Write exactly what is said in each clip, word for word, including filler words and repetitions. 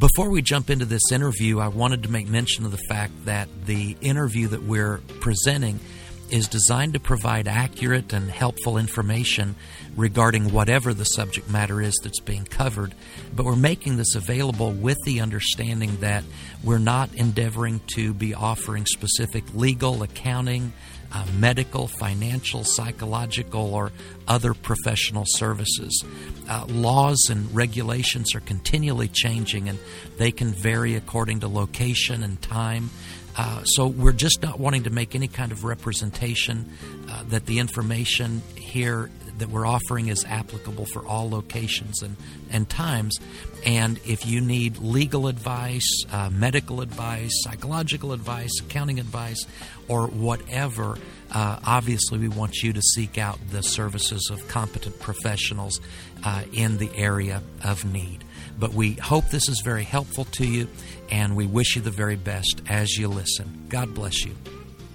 Before we jump into this interview, I wanted to make mention of the fact that the interview that we're presenting is designed to provide accurate and helpful information regarding whatever the subject matter is that's being covered. But we're making this available with the understanding that we're not endeavoring to be offering specific legal, accounting, uh, medical, financial, psychological, or other professional services. Uh, laws and regulations are continually changing, and they can vary according to location and time. Uh, so we're just not wanting to make any kind of representation uh, that the information here that we're offering is applicable for all locations and, and times. And if you need legal advice, uh, medical advice, psychological advice, accounting advice, or whatever, uh, obviously we want you to seek out the services of competent professionals uh, in the area of need. But we hope this is very helpful to you, and we wish you the very best as you listen. God bless you.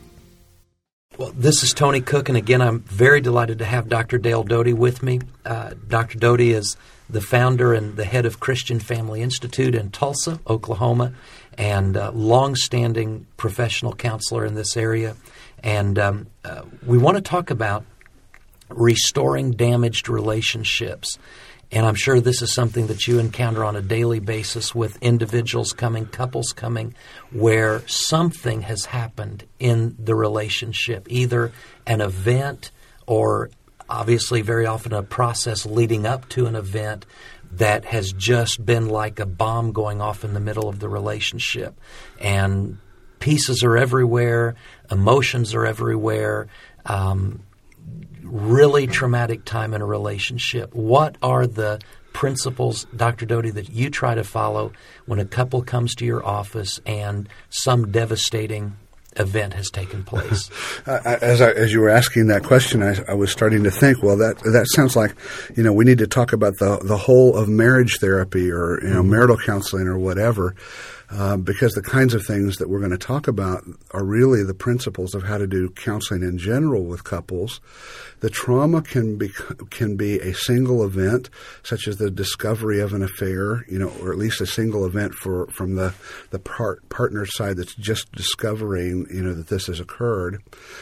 Well, this is Tony Cook, and again, I'm very delighted to have Doctor Dale Doty with me. Uh, Doctor Doty is the founder and the head of Christian Family Institute in Tulsa, Oklahoma, and uh, long-standing professional counselor in this area. And um, uh, we want to talk about restoring damaged relationships. And I'm sure this is something that you encounter on a daily basis with individuals coming, couples coming, where something has happened in the relationship, either an event or obviously very often a process leading up to an event that has just been like a bomb going off in the middle of the relationship. And pieces are everywhere, emotions are everywhere, um, really traumatic time in a relationship. What are the principles, Doctor Doty, that you try to follow when a couple comes to your office and some devastating event has taken place? As I, as you were asking that question, I, I was starting to think, well, that that sounds like, you know, we need to talk about the the whole of marriage therapy or, you know, mm-hmm. marital counseling or whatever. Uh, because the kinds of things that we're going to talk about are really the principles of how to do counseling in general with couples. The trauma can be can be a single event, such as the discovery of an affair, you know, or at least a single event for from the the part, partner side that's just discovering, you know, that this has occurred.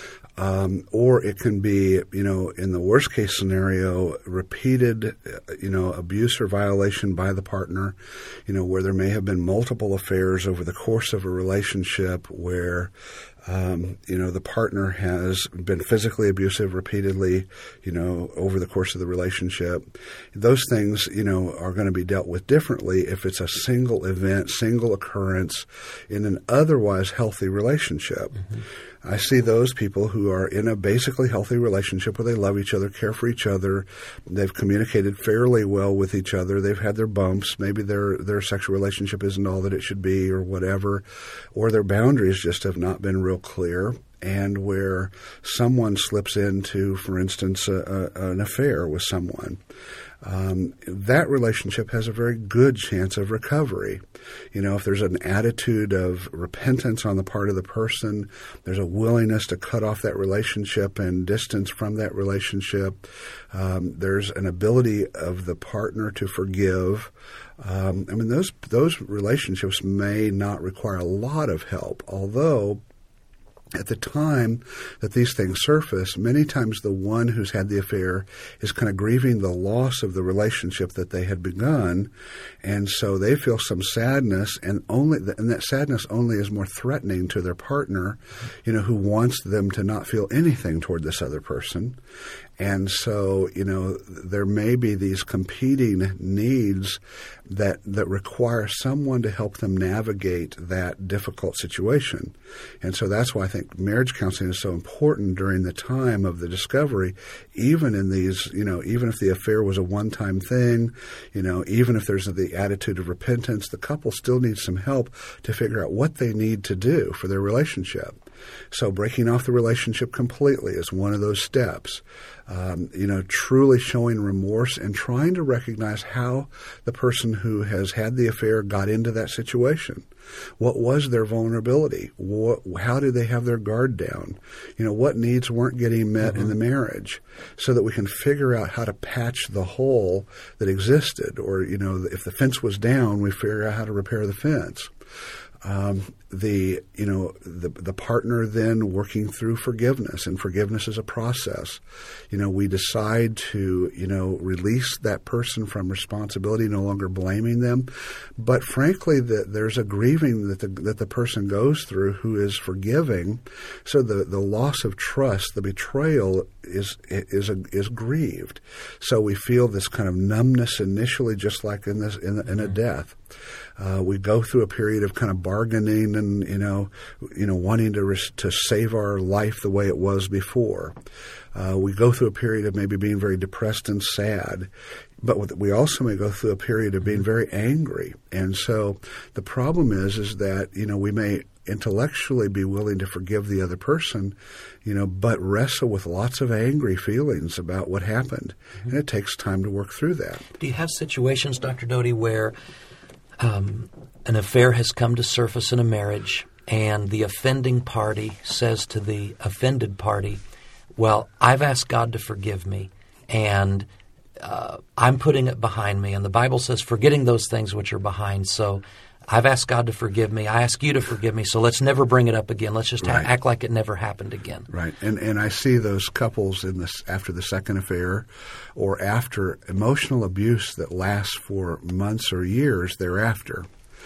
Um, or it can be, you know, in the worst case scenario, repeated, you know, abuse or violation by the partner, you know, where there may have been multiple affairs over the course of a relationship where, um, you know, the partner has been physically abusive repeatedly, you know, over the course of the relationship. Those things, you know, are going to be dealt with differently if it's a single event, single occurrence in an otherwise healthy relationship. Mm-hmm. I see those people who are in a basically healthy relationship where they love each other, care for each other. They've communicated fairly well with each other. They've had their bumps. Maybe their their sexual relationship isn't all that it should be or whatever, or their boundaries just have not been real clear. And where someone slips into, for instance, a, a, an affair with someone. Um, that relationship has a very good chance of recovery. You know, if there's an attitude of repentance on the part of the person, there's a willingness to cut off that relationship and distance from that relationship. Um, there's an ability of the partner to forgive. Um, I mean, those those relationships may not require a lot of help, although at the time that these things surface, many times the one who's had the affair is kind of grieving the loss of the relationship that they had begun, and so they feel some sadness, and only and that sadness only is more threatening to their partner, you know, who wants them to not feel anything toward this other person. And so, you know, there may be these competing needs that that require someone to help them navigate that difficult situation. And so that's why I think marriage counseling is so important during the time of the discovery, even in these, you know, even if the affair was a one-time thing, you know, even if there's the attitude of repentance, the couple still needs some help to figure out what they need to do for their relationship. So breaking off the relationship completely is one of those steps. Um, you know, truly showing remorse and trying to recognize how the person who has had the affair got into that situation. What was their vulnerability? What, how did they have their guard down? You know, what needs weren't getting met mm-hmm. in the marriage, so that we can figure out how to patch the hole that existed. Or, you know, if the fence was down, we figure out how to repair the fence. Um, the you know the the partner then working through forgiveness, and forgiveness is a process. You know, we decide to you know release that person from responsibility, no longer blaming them, but frankly, that there's a grieving that the that the person goes through who is forgiving. So the the loss of trust, the betrayal is is a, is grieved. So we feel this kind of numbness initially, just like in this in, in a death. Uh, we go through a period of kind of bargaining and, you know, you know, wanting to res- to save our life the way it was before. Uh, we go through a period of maybe being very depressed and sad, but we also may go through a period of being very angry. And so the problem is, is that, you know, we may intellectually be willing to forgive the other person, you know, but wrestle with lots of angry feelings about what happened. Mm-hmm. And it takes time to work through that. Do you have situations, Doctor Doty, where Um, an affair has come to surface in a marriage, and the offending party says to the offended party, well, I've asked God to forgive me, and uh, I'm putting it behind me. And the Bible says, forgetting those things which are behind. So I've asked God to forgive me. I ask you to forgive me. So let's never bring it up again. Let's just right. ha- act like it never happened again. Right. And and I see those couples in this after the second affair, or after emotional abuse that lasts for months or years thereafter.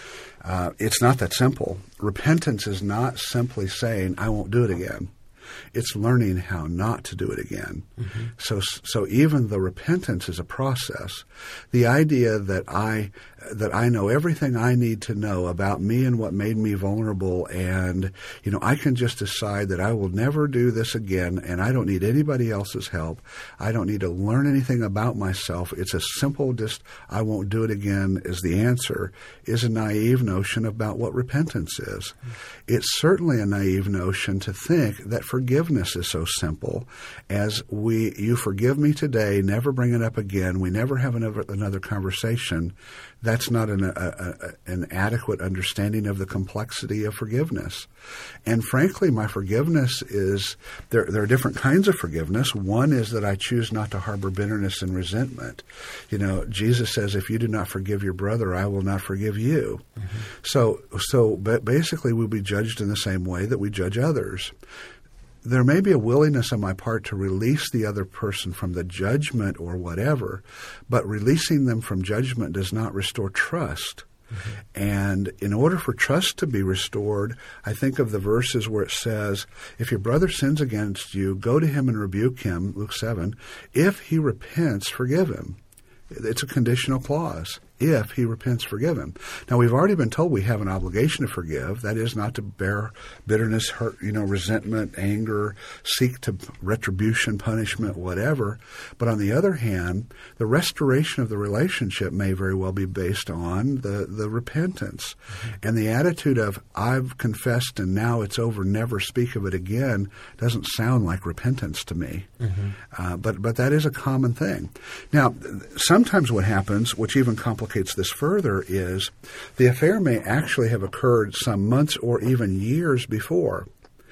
Uh, it's not that simple. Repentance is not simply saying, I won't do it again. It's learning how not to do it again. Mm-hmm. So, so even the repentance is a process. The idea that I that I know everything I need to know about me and what made me vulnerable, and you know I can just decide that I will never do this again, and I don't need anybody else's help. I don't need to learn anything about myself. It's a simple, just I won't do it again is the answer. Is a naive notion about what repentance is. Mm-hmm. It's certainly a naive notion to think that forgiveness is so simple as we, you forgive me today, never bring it up again, we never have another, another conversation. That's not an, a, a, an adequate understanding of the complexity of forgiveness. And frankly, my forgiveness is, there, there are different kinds of forgiveness. One is that I choose not to harbor bitterness and resentment. You know, Jesus says, if you do not forgive your brother, I will not forgive you. Mm-hmm. So, so basically we'll be judged in the same way that we judge others. There may be a willingness on my part to release the other person from the judgment or whatever, but releasing them from judgment does not restore trust. Mm-hmm. And in order for trust to be restored, I think of the verses where it says, if your brother sins against you, go to him and rebuke him, Luke seven. If he repents, forgive him. It's a conditional clause. If he repents, forgive him. Now, we've already been told we have an obligation to forgive. That is not to bear bitterness, hurt, you know, resentment, anger, seek to retribution, punishment, whatever. But on the other hand, the restoration of the relationship may very well be based on the, the repentance. Mm-hmm. And the attitude of, I've confessed and now it's over, never speak of it again, doesn't sound like repentance to me. Mm-hmm. Uh, but, but that is a common thing. Now, sometimes what happens, which even complicates this further, is the affair may actually have occurred some months or even years before.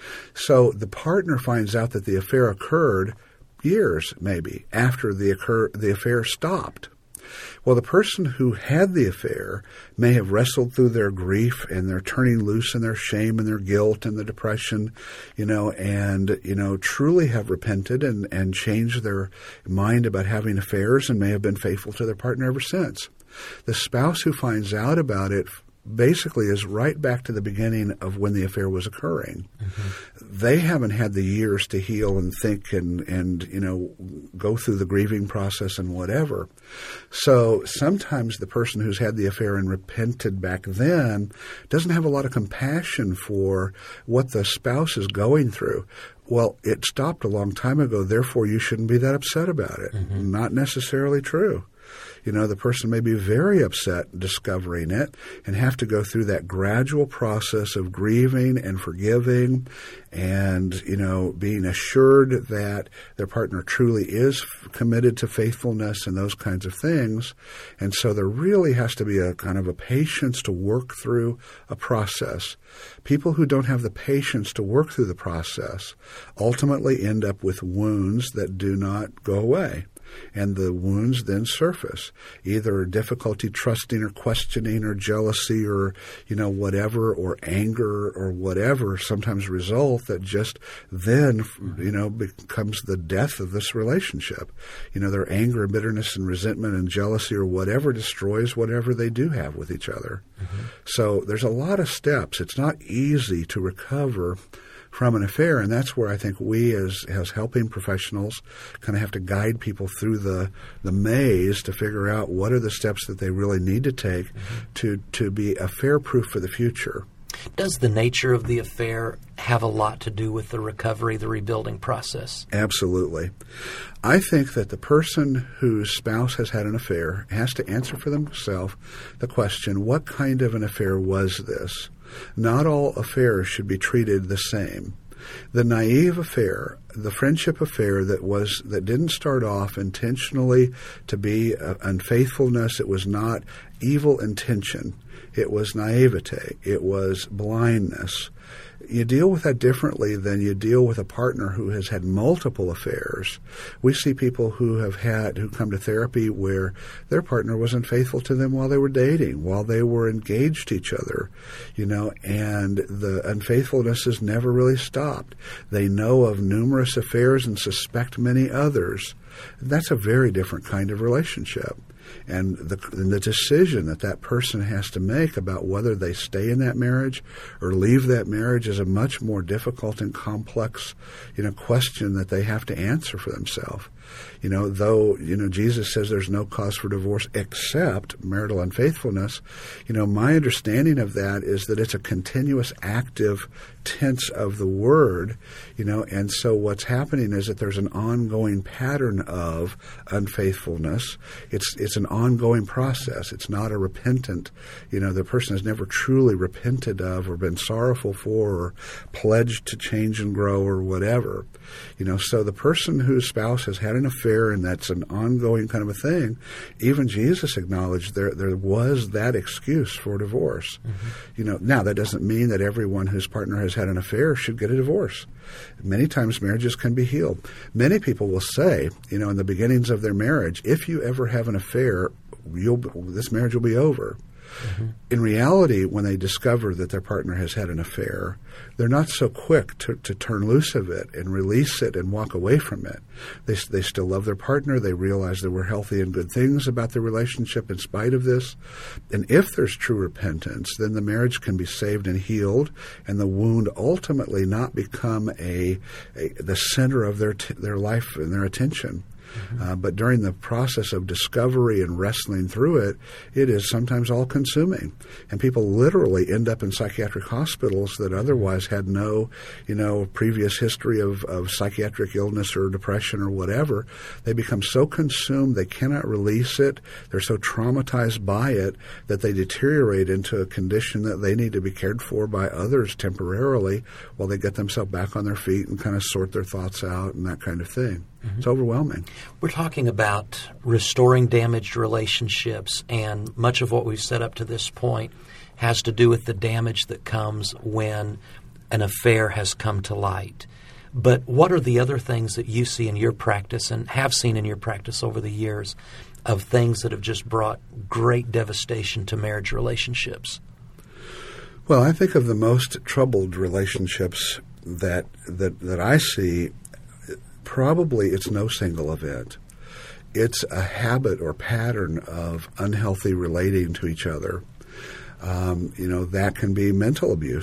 So the partner finds out that the affair occurred years, maybe, after the, occur- the affair stopped. Well, the person who had the affair may have wrestled through their grief and their turning loose and their shame and their guilt and the depression, you know, and, you know, truly have repented and, and changed their mind about having affairs and may have been faithful to their partner ever since. The spouse who finds out about it basically is right back to the beginning of when the affair was occurring. Mm-hmm. They haven't had the years to heal and think and, and, you know, go through the grieving process and whatever. So sometimes the person who's had the affair and repented back then doesn't have a lot of compassion for what the spouse is going through. Well, it stopped a long time ago, therefore you shouldn't be that upset about it. Mm-hmm. Not necessarily true. You know, the person may be very upset discovering it and have to go through that gradual process of grieving and forgiving and, you know, being assured that their partner truly is committed to faithfulness and those kinds of things. And so there really has to be a kind of a patience to work through a process. People who don't have the patience to work through the process ultimately end up with wounds that do not go away. And the wounds then surface, either difficulty trusting or questioning or jealousy or, you know, whatever, or anger or whatever sometimes result that just then, you know, becomes the death of this relationship. You know, their anger and bitterness and resentment and jealousy or whatever destroys whatever they do have with each other. Mm-hmm. So there's a lot of steps. It's not easy to recover from an affair, and that's where I think we as as helping professionals kind of have to guide people through the the maze to figure out what are the steps that they really need to take mm-hmm. to to be affair-proof for the future. Does the nature of the affair have a lot to do with the recovery, the rebuilding process? Absolutely. I think that the person whose spouse has had an affair has to answer for themselves the question, what kind of an affair was this? Not all affairs should be treated the same. The naive affair, the friendship affair that was that didn't start off intentionally to be uh, unfaithfulness, it was not evil intention. It was naivete. It was blindness. You deal with that differently than you deal with a partner who has had multiple affairs. We see people who have had, who come to therapy where their partner was unfaithful to them while they were dating, while they were engaged to each other, you know, and the unfaithfulness has never really stopped. They know of numerous affairs and suspect many others. That's a very different kind of relationship. And the, and the decision that that person has to make about whether they stay in that marriage or leave that marriage is a much more difficult and complex, you know, question that they have to answer for themselves. You know, though, you know, Jesus says there's no cause for divorce except marital unfaithfulness, you know, my understanding of that is that it's a continuous active tense of the word, you know, and so what's happening is that there's an ongoing pattern of unfaithfulness. It's it's an ongoing process. It's not a repentant, you know, the person has never truly repented of or been sorrowful for or pledged to change and grow or whatever. You know, so the person whose spouse has had an affair and that's an ongoing kind of a thing, even Jesus acknowledged there there was that excuse for divorce. Mm-hmm. You know, now that doesn't mean that everyone whose partner has had an affair should get a divorce. Many times marriages can be healed. Many people will say, you know, in the beginnings of their marriage, if you ever have an affair, you'll this marriage will be over. Mm-hmm. In reality, when they discover that their partner has had an affair, they're not so quick to, to turn loose of it and release it and walk away from it. They, they still love their partner. They realize there were healthy and good things about their relationship in spite of this. And if there's true repentance, then the marriage can be saved and healed, and the wound ultimately not become a, a the center of their t- their life and their attention. Mm-hmm. Uh, but during the process of discovery and wrestling through it, it is sometimes all-consuming. And people literally end up in psychiatric hospitals that otherwise had no, you know, previous history of, of psychiatric illness or depression or whatever. They become so consumed they cannot release it. They're so traumatized by it that they deteriorate into a condition that they need to be cared for by others temporarily while they get themselves back on their feet and kind of sort their thoughts out and that kind of thing. Mm-hmm. It's overwhelming. We're talking about restoring damaged relationships, and much of what we've set up to this point has to do with the damage that comes when an affair has come to light. But what are the other things that you see in your practice and have seen in your practice over the years of things that have just brought great devastation to marriage relationships? Well, I think of the most troubled relationships that that, that I see. Probably it's no single event. It's a habit or pattern of unhealthy relating to each other. Um, you know, that can be mental abuse.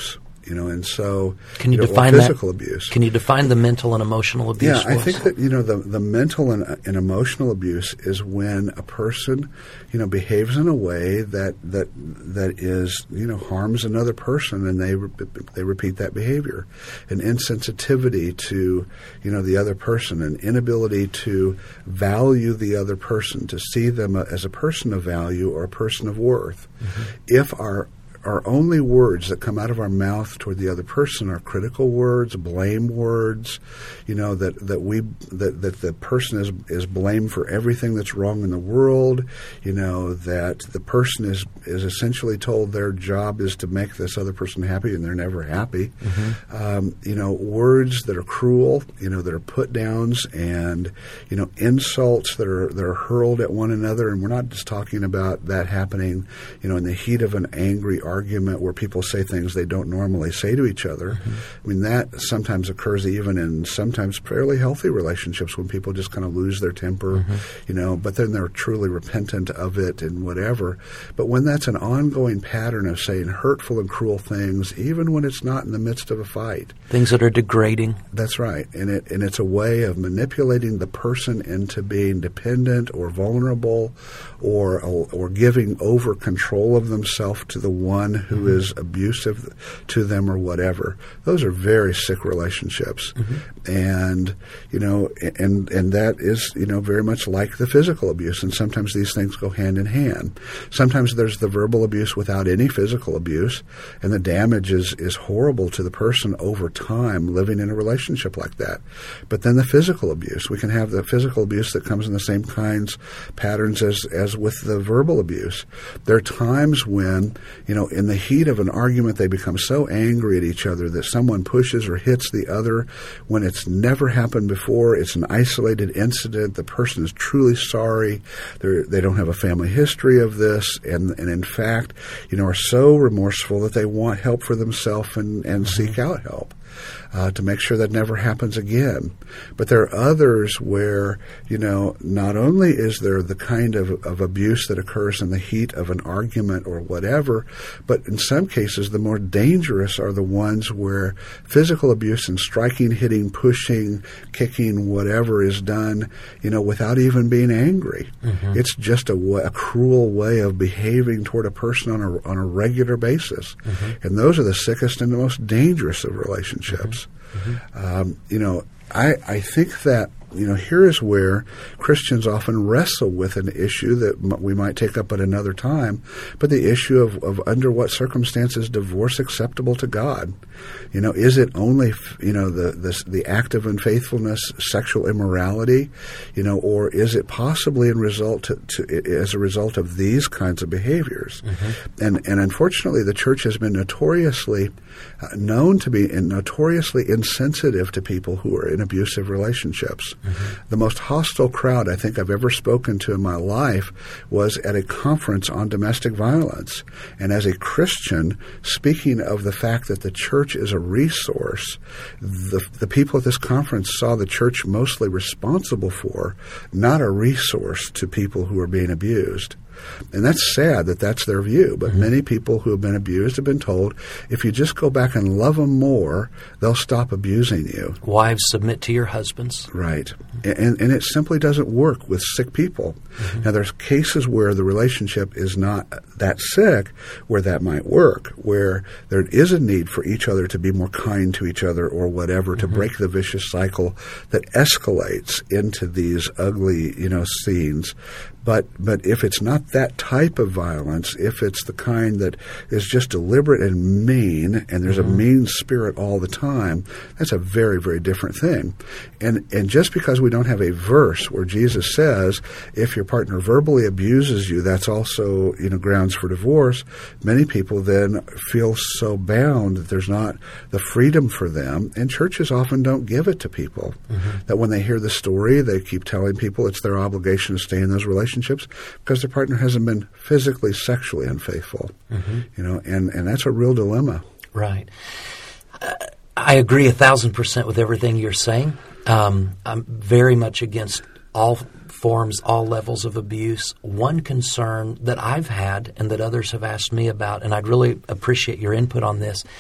You know, and so can you, you know, define physical that? abuse? Can you define the mental and emotional abuse? Yeah, I think that you know the the mental and, and emotional abuse is when a person, you know, behaves in a way that that that is you know harms another person, and they re- they repeat that behavior. An insensitivity to you know the other person, an inability to value the other person, to see them as a person of value or a person of worth. Mm-hmm. If our Our only words that come out of our mouth toward the other person are critical words, blame words, you know, that, that we that, that the person is is blamed for everything that's wrong in the world, you know, that the person is, is essentially told their job is to make this other person happy and they're never happy. Mm-hmm. Um, you know, words that are cruel, you know, that are put downs and, you know, insults that are that are hurled at one another. And we're not just talking about that happening, you know, in the heat of an angry argument. argument where people say things they don't normally say to each other. Mm-hmm. I mean, that sometimes occurs even in sometimes fairly healthy relationships when people just kind of lose their temper, mm-hmm. you know, but then they're truly repentant of it and whatever. But when that's an ongoing pattern of saying hurtful and cruel things, even when it's not in the midst of a fight. Things that are degrading. That's right. And it and it's a way of manipulating the person into being dependent or vulnerable or or giving over control of themselves to the one who mm-hmm. is abusive to them or whatever. Those are very sick relationships. Mm-hmm. And, you know, and and that is, you know, very much like the physical abuse. And sometimes these things go hand in hand. Sometimes there's the verbal abuse without any physical abuse, and the damage is, is horrible to the person over time living in a relationship like that. But then the physical abuse, we can have the physical abuse that comes in the same kinds, patterns as, as with the verbal abuse. There are times when, you know, in the heat of an argument, they become so angry at each other that someone pushes or hits the other when it's never happened before. It's an isolated incident. The person is truly sorry. They're, they don't have a family history of this, and, and in fact, you know, are so remorseful that they want help for themselves and, and mm-hmm. seek out help. Uh, to make sure that never happens again. But there are others where, you know, not only is there the kind of, of abuse that occurs in the heat of an argument or whatever, but in some cases the more dangerous are the ones where physical abuse and striking, hitting, pushing, kicking, whatever is done, you know, without even being angry. Mm-hmm. It's just a, a cruel way of behaving toward a person on a, on a regular basis. Mm-hmm. And those are the sickest and the most dangerous of relationships. Mm-hmm. Um, you know, I, I think that, you know, here is where Christians often wrestle with an issue that m- we might take up at another time, but the issue of, of under what circumstances divorce acceptable to God. You know, is it only, you know, the, the, the act of unfaithfulness, sexual immorality, you know, or is it possibly in result to, to, as a result of these kinds of behaviors? Mm-hmm. And, and unfortunately, the church has been notoriously uh, known to be in, notoriously insensitive to people who are in abusive relationships. Mm-hmm. The most hostile crowd I think I've ever spoken to in my life was at a conference on domestic violence. And as a Christian, speaking of the fact that the church is a resource, the, the people at this conference saw the church mostly responsible for, not a resource to people who are being abused. And that's sad that that's their view. But mm-hmm. many people who have been abused have been told, if you just go back and love them more, they'll stop abusing you. Wives, submit to your husbands. Right. And, and it simply doesn't work with sick people. Mm-hmm. Now, there's cases where the relationship is not that sick where that might work, where there is a need for each other to be more kind to each other or whatever, mm-hmm. to break the vicious cycle that escalates into these ugly, you know, scenes. But but if it's not that type of violence, if it's the kind that is just deliberate and mean, and there's mm-hmm. a mean spirit all the time, that's a very, very different thing. And and just because we don't have a verse where Jesus says, if your partner verbally abuses you, that's also, you know, grounds for divorce, many people then feel so bound that there's not the freedom for them, and churches often don't give it to people. Mm-hmm. That when they hear the story, they keep telling people it's their obligation to stay in those relationships because their partner hasn't been physically, sexually unfaithful. Mm-hmm. You know, and, and that's a real dilemma. Right. Uh, I agree a thousand percent with everything you're saying. Um, I'm very much against all forms, all levels of abuse. One concern that I've had and that others have asked me about, and I'd really appreciate your input on this,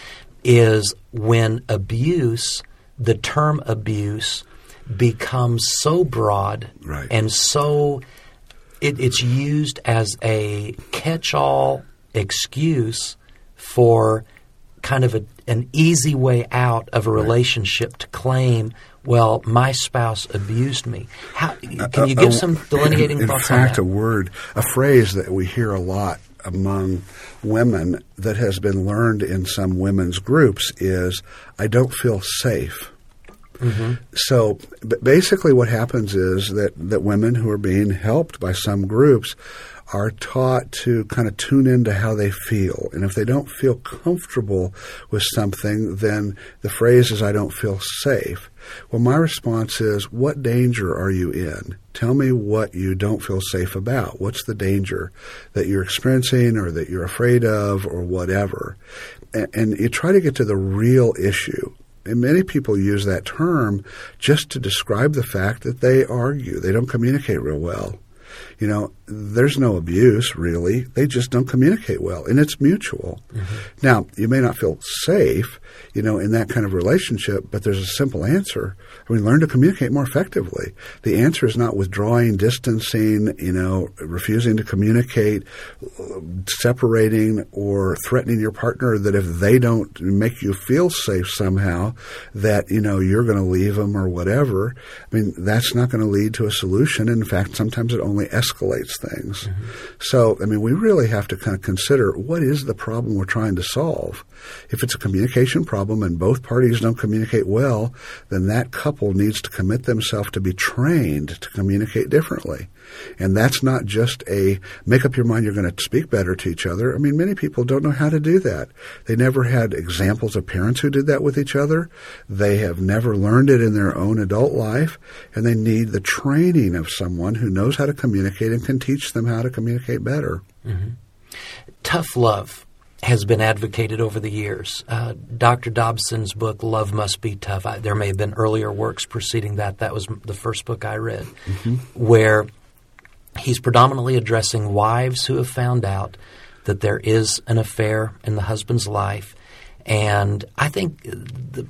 is when abuse, the term abuse, becomes so broad right. and so it, it's used as a catch-all excuse for kind of a, an easy way out of a relationship right. to claim, well, my spouse abused me. How, can you give uh, uh, some delineating in, thoughts in fact, on that? a word, a phrase that we hear a lot among women that has been learned in some women's groups is, I don't feel safe. Mm-hmm. So b- basically what happens is that, that women who are being helped by some groups are taught to kind of tune into how they feel. And if they don't feel comfortable with something, then the phrase is, I don't feel safe. Well, my response is, what danger are you in? Tell me what you don't feel safe about. What's the danger that you're experiencing or that you're afraid of or whatever? And, and you try to get to the real issue. And many people use that term just to describe the fact that they argue. They don't communicate real well. You know, there's no abuse, really. They just don't communicate well, and it's mutual. Mm-hmm. Now, you may not feel safe, you know, in that kind of relationship, but there's a simple answer. I mean, learn to communicate more effectively. The answer is not withdrawing, distancing, you know, refusing to communicate, separating, or threatening your partner that if they don't make you feel safe somehow, that, you know, you're going to leave them or whatever. I mean, that's not going to lead to a solution. In fact, sometimes it only escalates things. Mm-hmm. So, I mean, we really have to kind of consider, what is the problem we're trying to solve? If it's a communication problem and both parties don't communicate well, then that couple needs to commit themselves to be trained to communicate differently. And that's not just a make up your mind you're going to speak better to each other. I mean, many people don't know how to do that. They never had examples of parents who did that with each other. They have never learned it in their own adult life, and they need the training of someone who knows how to communicate and can teach them how to communicate better. Mm-hmm. Tough love has been advocated over the years. Uh, Doctor Dobson's book, Love Must Be Tough, I, there may have been earlier works preceding that. That was the first book I read, mm-hmm. where he's predominantly addressing wives who have found out that there is an affair in the husband's life. And I think the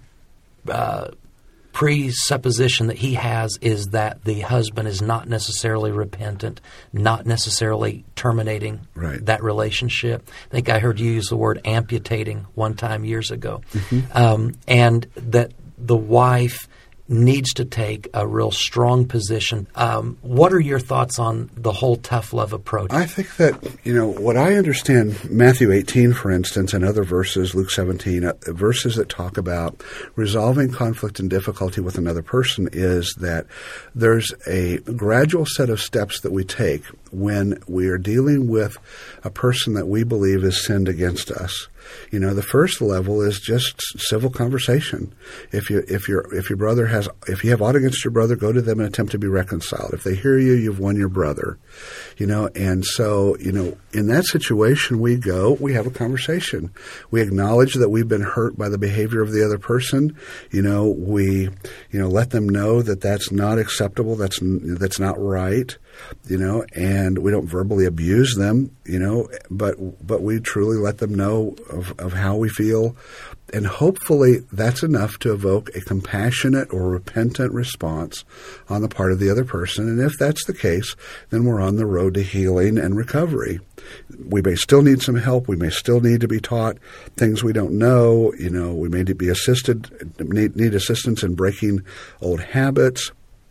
uh, presupposition that he has is that the husband is not necessarily repentant, not necessarily terminating right. that relationship. I think I heard you use the word amputating one time years ago. Mm-hmm. Um, and that the wife needs to take a real strong position. Um, what are your thoughts on the whole tough love approach? I think that, you know, what I understand, Matthew eighteen, for instance, and other verses, Luke seventeen, uh, verses that talk about resolving conflict and difficulty with another person, is that there's a gradual set of steps that we take when we are dealing with a person that we believe has sinned against us. You know, the first level is just civil conversation. If you if your if your brother has if you have aught against your brother, go to them and attempt to be reconciled. If they hear you, you've won your brother. You know, and so, you know, in that situation, we go, we have a conversation. We acknowledge that we've been hurt by the behavior of the other person. You know, we, you know, let them know that that's not acceptable. That's that's not right. You know, and we don't verbally abuse them, you know, but but we truly let them know of, of how we feel. And hopefully that's enough to evoke a compassionate or repentant response on the part of the other person. And if that's the case, then we're on the road to healing and recovery. We may still need some help. We may still need to be taught things we don't know. You know, we may need to be assisted, need, need assistance in breaking old habits.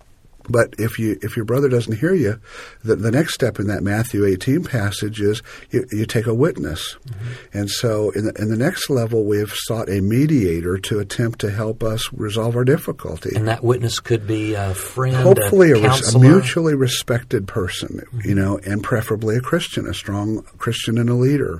But if you if your brother doesn't hear you, the, the next step in that Matthew eighteen passage is you, you take a witness. Mm-hmm. And so in the, in the next level, we have sought a mediator to attempt to help us resolve our difficulty. And that witness could be a friend, hopefully a a, counselor. a mutually respected person, mm-hmm. you know, and preferably a Christian, a strong Christian and a leader.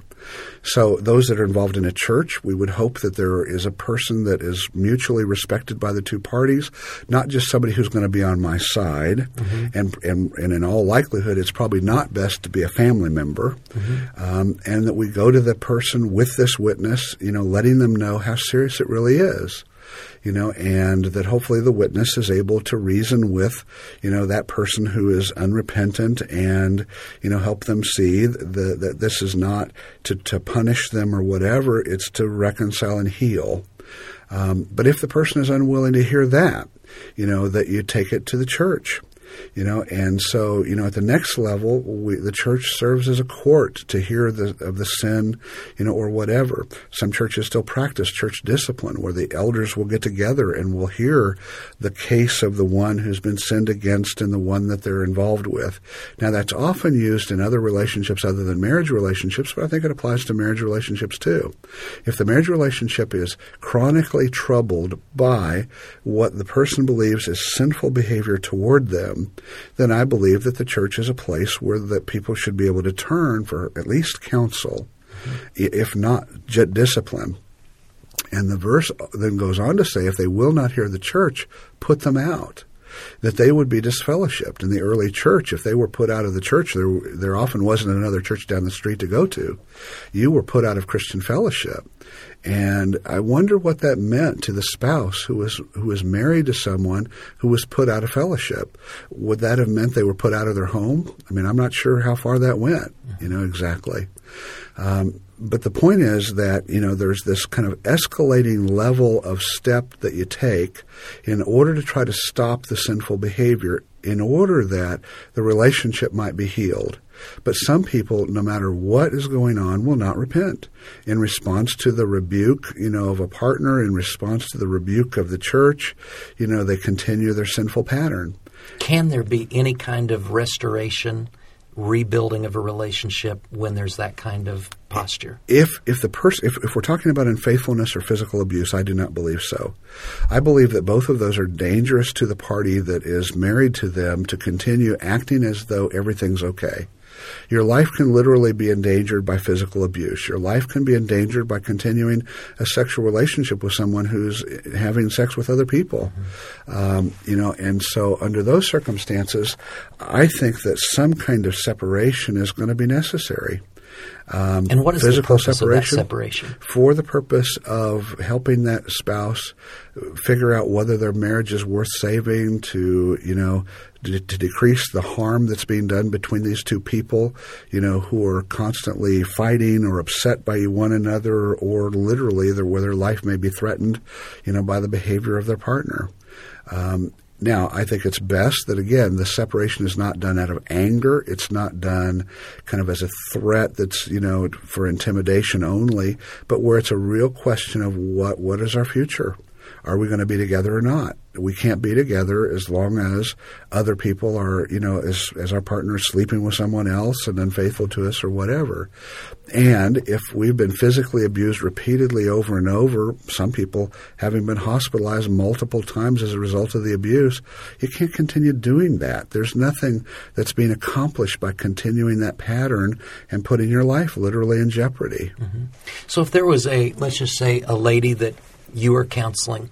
So those that are involved in a church, we would hope that there is a person that is mutually respected by the two parties, not just somebody who's going to be on my side. Mm-hmm. And, and and in all likelihood, it's probably not best to be a family member. Mm-hmm. Um, and that we go to the person with this witness, you know, letting them know how serious it really is. you know, and that hopefully the witness is able to reason with, you know, that person who is unrepentant and, you know, help them see that, that this is not to, to punish them or whatever. It's to reconcile and heal. Um, but if the person is unwilling to hear that, you know, that you take it to the church. You know, and so, you know, at the next level, we, the church serves as a court to hear the, of the sin, you know, or whatever. Some churches still practice church discipline where the elders will get together and will hear the case of the one who's been sinned against and the one that they're involved with. Now, that's often used in other relationships other than marriage relationships, but I think it applies to marriage relationships too. If the marriage relationship is chronically troubled by what the person believes is sinful behavior toward them, then I believe that the church is a place where that people should be able to turn for at least counsel, mm-hmm. if not discipline. And the verse then goes on to say, if they will not hear the church, put them out. That they would be disfellowshipped. In the early church, if they were put out of the church, there there often wasn't another church down the street to go to. You were put out of Christian fellowship. And I wonder what that meant to the spouse who was who was married to someone who was put out of fellowship. Would that have meant they were put out of their home? I mean, I'm not sure how far that went, you know, exactly. Um, but the point is that, you know, there's this kind of escalating level of step that you take in order to try to stop the sinful behavior in order that the relationship might be healed. But some people, no matter what is going on, will not repent. In response to the rebuke, you know, of a partner, in response to the rebuke of the church, you know, they continue their sinful pattern. Can there be any kind of restoration, rebuilding of a relationship when there's that kind of posture? If if the person if, if we're talking about unfaithfulness or physical abuse, I do not believe so. I believe that both of those are dangerous to the party that is married to them to continue acting as though everything's okay. Your life can literally be endangered by physical abuse. Your life can be endangered by continuing a sexual relationship with someone who's having sex with other people. Mm-hmm. Um, you know, and so under those circumstances, I think that some kind of separation is going to be necessary. Um, and what is physical the purpose separation, of that separation? For the purpose of helping that spouse figure out whether their marriage is worth saving, to, you know, to, to decrease the harm that's being done between these two people, you know, who are constantly fighting or upset by one another, or literally where their life may be threatened, you know, by the behavior of their partner. Um, Now, I think it's best that, again, the separation is not done out of anger. It's not done kind of as a threat that's, you know, for intimidation only, but where it's a real question of what what is our future? Are we going to be together or not? We can't be together as long as other people are, you know, as as our partner is sleeping with someone else and unfaithful to us or whatever. And if we've been physically abused repeatedly over and over, some people having been hospitalized multiple times as a result of the abuse, you can't continue doing that. There's nothing that's being accomplished by continuing that pattern and putting your life literally in jeopardy. Mm-hmm. So if there was a, let's just say, a lady that you were counseling,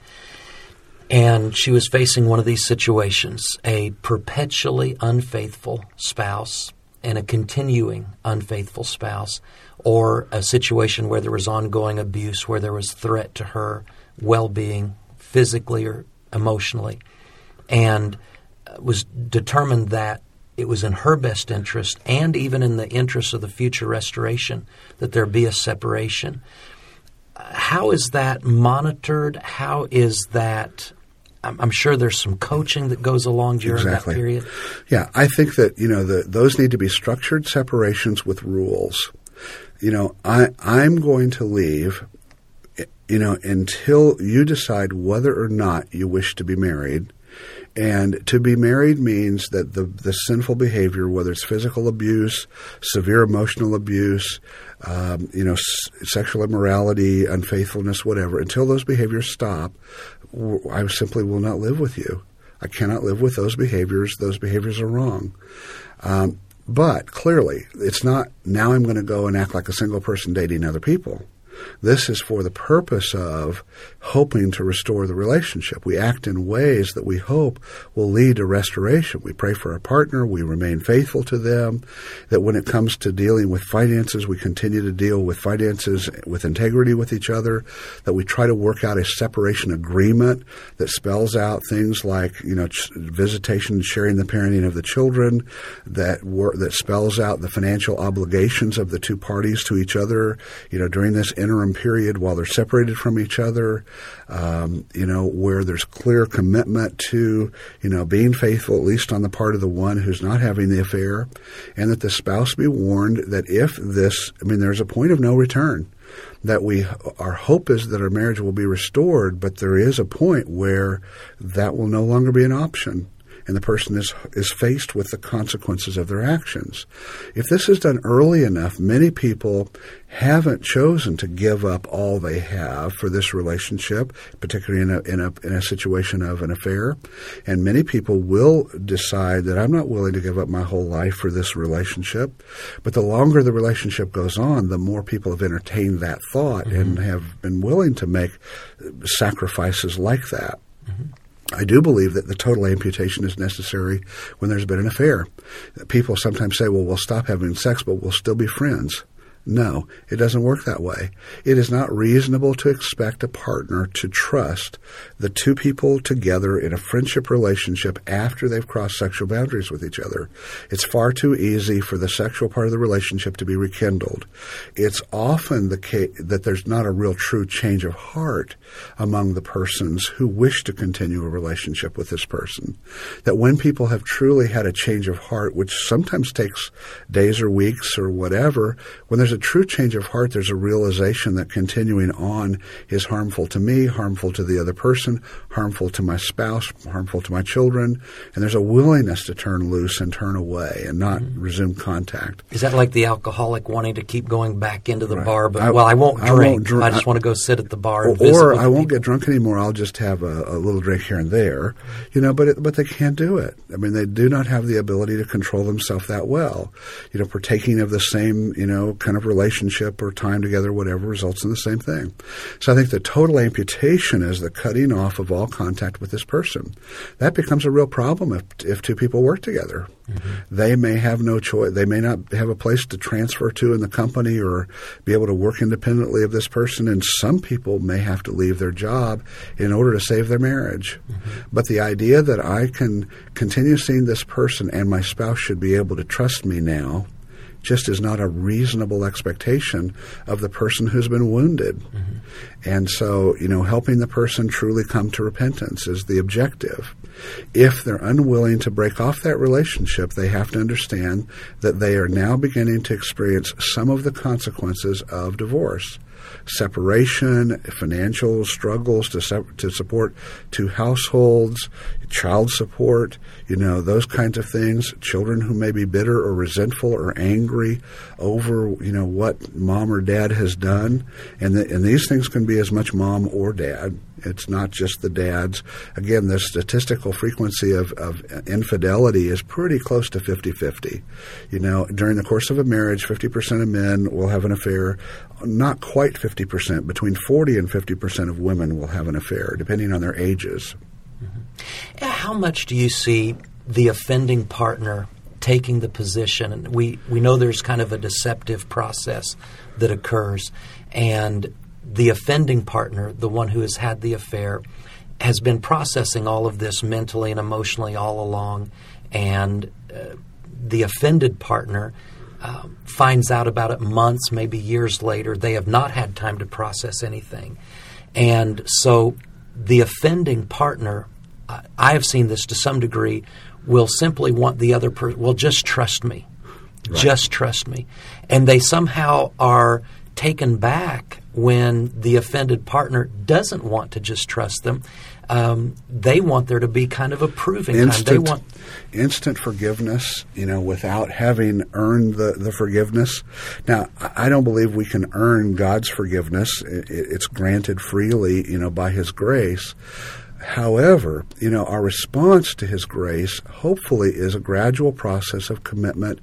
and she was facing one of these situations, a perpetually unfaithful spouse and a continuing unfaithful spouse, or a situation where there was ongoing abuse, where there was threat to her well-being, physically or emotionally, and was determined that it was in her best interest and even in the interest of the future restoration that there be a separation. How is that monitored? How is that? I'm sure there's some coaching that goes along during exactly. that period. Yeah, I think that, you know, the, those need to be structured separations with rules. You know, I, I'm going to leave, you know, until you decide whether or not you wish to be married. And to be married means that the, the sinful behavior, whether it's physical abuse, severe emotional abuse, um, you know, s- sexual immorality, unfaithfulness, whatever, until those behaviors stop, I simply will not live with you. I cannot live with those behaviors. Those behaviors are wrong. Um, but clearly, it's not now I'm going to go and act like a single person dating other people. This is for the purpose of hoping to restore the relationship. We act in ways that we hope will lead to restoration. We pray for our partner. We remain faithful to them. That when it comes to dealing with finances, we continue to deal with finances with integrity with each other. That we try to work out a separation agreement that spells out things like, you know, ch- visitation, sharing the parenting of the children. That wor- that spells out the financial obligations of the two parties to each other, you know, during this interim period while they're separated from each other, um, you know, where there's clear commitment to, you know, being faithful, at least on the part of the one who's not having the affair, and that the spouse be warned that if this, I mean, there's a point of no return, that we, our hope is that our marriage will be restored, but there is a point where that will no longer be an option. And the person is is faced with the consequences of their actions. If this is done early enough, many people haven't chosen to give up all they have for this relationship, particularly in a in a in a situation of an affair. And many people will decide that I'm not willing to give up my whole life for this relationship. But the longer the relationship goes on, the more people have entertained that thought mm-hmm. and have been willing to make sacrifices like that. Mm-hmm. I do believe that the total amputation is necessary when there's been an affair. People sometimes say, well, we'll stop having sex, but we'll still be friends. No, it doesn't work that way. It is not reasonable to expect a partner to trust the two people together in a friendship relationship after they've crossed sexual boundaries with each other. It's far too easy for the sexual part of the relationship to be rekindled. It's often the case that there's not a real true change of heart among the persons who wish to continue a relationship with this person. That when people have truly had a change of heart, which sometimes takes days or weeks or whatever, when there's a true change of heart, there's a realization that continuing on is harmful to me, harmful to the other person, harmful to my spouse, harmful to my children, and there's a willingness to turn loose and turn away and not mm-hmm. resume contact. Is that like the alcoholic wanting to keep going back into the right. bar, but, I, well, I won't drink. I, won't dr- I just I, want to go sit at the bar and or, visit Or with I won't people. get drunk anymore. I'll just have a, a little drink here and there, you know, but it, but they can't do it. I mean, they do not have the ability to control themselves that well. You know, partaking of the same, you know, kind of relationship or time together, whatever, results in the same thing. So I think the total amputation is the cutting off of all contact with this person. That becomes a real problem if if two people work together. Mm-hmm. They may have no choice. They may not have a place to transfer to in the company or be able to work independently of this person, and some people may have to leave their job in order to save their marriage. Mm-hmm. But the idea that I can continue seeing this person and my spouse should be able to trust me now just is not a reasonable expectation of the person who's been wounded. Mm-hmm. And so, you know, helping the person truly come to repentance is the objective. If they're unwilling to break off that relationship, they have to understand that they are now beginning to experience some of the consequences of divorce. Separation, financial struggles to se- to support two households, child support, you know, those kinds of things. Children who may be bitter or resentful or angry over, you know, what mom or dad has done. And, the, and these things can be as much mom or dad. It's not just the dads. Again, the statistical frequency of, of infidelity is pretty close to fifty-fifty. You know, during the course of a marriage, fifty percent of men will have an affair. Not quite fifty percent. Between forty and fifty percent of women will have an affair, depending on their ages. Mm-hmm. How much do you see the offending partner taking the position? And we, we know there's kind of a deceptive process that occurs, and the offending partner, the one who has had the affair, has been processing all of this mentally and emotionally all along, and uh, the offended partner uh, finds out about it months, maybe years later. They have not had time to process anything. And so the offending partner, uh, I have seen this to some degree, will simply want the other person, well, just trust me. Right. Just trust me. And they somehow are taken back when the offended partner doesn't want to just trust them. Um, they want there to be kind of a proving instant, time. They want instant forgiveness, you know, without having earned the, the forgiveness. Now, I don't believe we can earn God's forgiveness. It, it's granted freely, you know, by His grace. However, you know, our response to his grace hopefully is a gradual process of commitment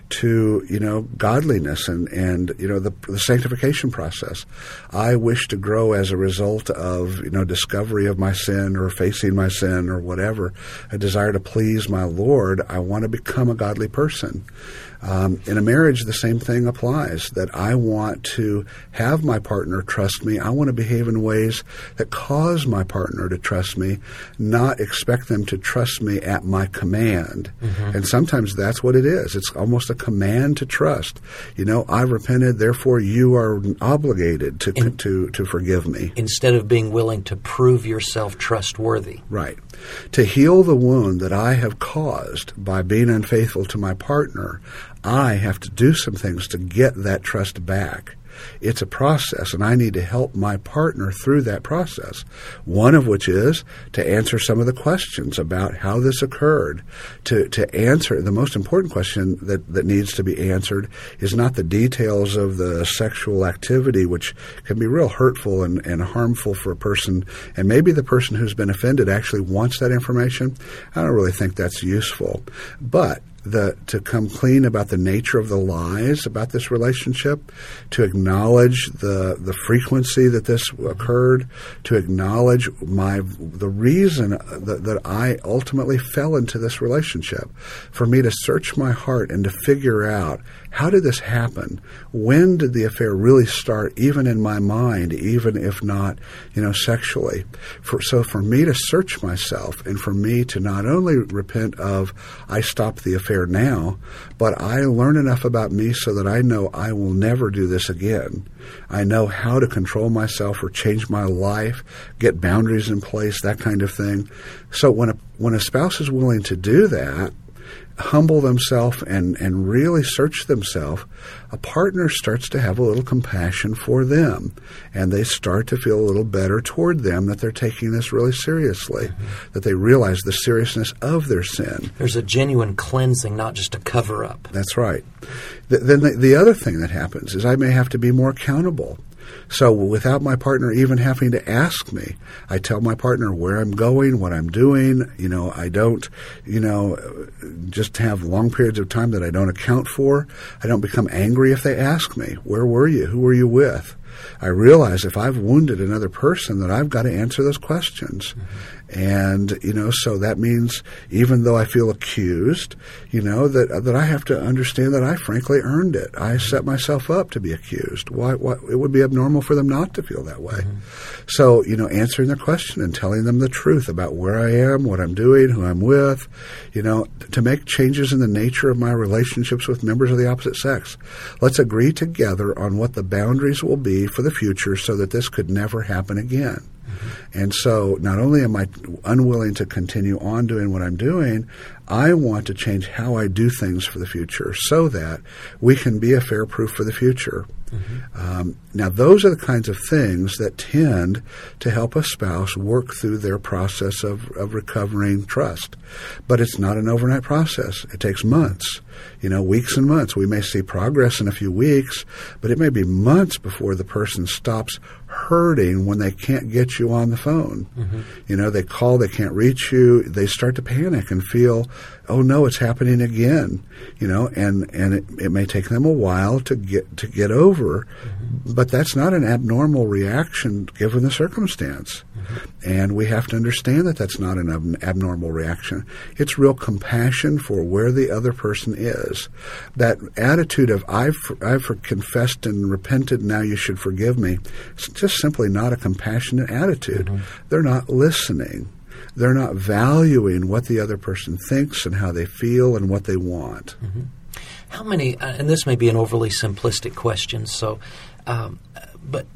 to, you know, godliness and, and you know, the, the sanctification process. I wish to grow as a result of, you know, discovery of my sin or facing my sin or whatever, a desire to please my Lord. I want to become a godly person. Um, in a marriage, the same thing applies, that I want to have my partner trust me. I want to behave in ways that cause my partner to trust me, not expect them to trust me at my command. Mm-hmm. And sometimes that's what it is. It's almost a command to trust. You know, I've repented, therefore you are obligated to, in, to, to forgive me. Instead of being willing to prove yourself trustworthy. Right. To heal the wound that I have caused by being unfaithful to my partner, I have to do some things to get that trust back. It's a process, and I need to help my partner through that process, one of which is to answer some of the questions about how this occurred. To to answer, the most important question that, that needs to be answered is not the details of the sexual activity, which can be real hurtful and, and harmful for a person, and maybe the person who's been offended actually wants that information. I don't really think that's useful. But The, to come clean about the nature of the lies about this relationship, to acknowledge the the frequency that this occurred, to acknowledge my the reason that, that I ultimately fell into this relationship, for me to search my heart and to figure out, how did this happen? When did the affair really start, even in my mind, even if not, you know, sexually? For, so for me to search myself and for me to not only repent of, I stopped the affair now, but I learn enough about me so that I know I will never do this again. I know how to control myself or change my life, get boundaries in place, that kind of thing. So when a, when a spouse is willing to do that, humble themselves and, and really search themselves, a partner starts to have a little compassion for them, and they start to feel a little better toward them, that they're taking this really seriously, mm-hmm. that they realize the seriousness of their sin. There's a genuine cleansing, not just a cover-up. That's right. The, then the, the other thing that happens is I may have to be more accountable. So without my partner even having to ask me, I tell my partner where I'm going, what I'm doing. You know, I don't, you know, just have long periods of time that I don't account for. I don't become angry if they ask me, where were you? Who were you with? I realize if I've wounded another person that I've got to answer those questions. Mm-hmm. And, you know, so that means even though I feel accused, you know, that that I have to understand that I frankly earned it. I set myself up to be accused. Why, why it would be abnormal for them not to feel that way. Mm-hmm. So, you know, answering their question and telling them the truth about where I am, what I'm doing, who I'm with, you know, to make changes in the nature of my relationships with members of the opposite sex. Let's agree together on what the boundaries will be for the future so that this could never happen again. Mm-hmm. And so not only am I unwilling to continue on doing what I'm doing, I want to change how I do things for the future so that we can be affair-proof for the future. Mm-hmm. Um, now, those are the kinds of things that tend to help a spouse work through their process of, of recovering trust. But it's not an overnight process. It takes months, you know, weeks and months. We may see progress in a few weeks, but it may be months before the person stops hurting when they can't get you on the phone. Mm-hmm. You know, they call, they can't reach you. They start to panic and feel, oh no, it's happening again. You know, and, and it, it may take them a while to get to get over, mm-hmm. but that's not an abnormal reaction given the circumstance. Mm-hmm. And we have to understand that that's not an ab- abnormal reaction. It's real compassion for where the other person is. That attitude of I've I've confessed and repented, now you should forgive me. It's just simply not a compassionate attitude. Mm-hmm. They're not listening. They're not valuing what the other person thinks and how they feel and what they want. Mm-hmm. How many, uh, and this may be an overly simplistic question, so, um, but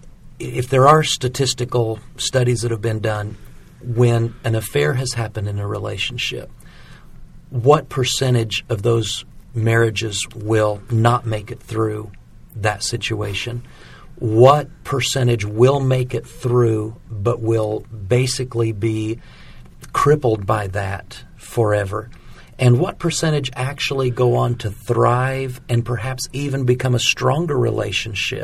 if there are statistical studies that have been done, when an affair has happened in a relationship, what percentage of those marriages will not make it through that situation? What percentage will make it through but will basically be crippled by that forever? And what percentage actually go on to thrive and perhaps even become a stronger relationship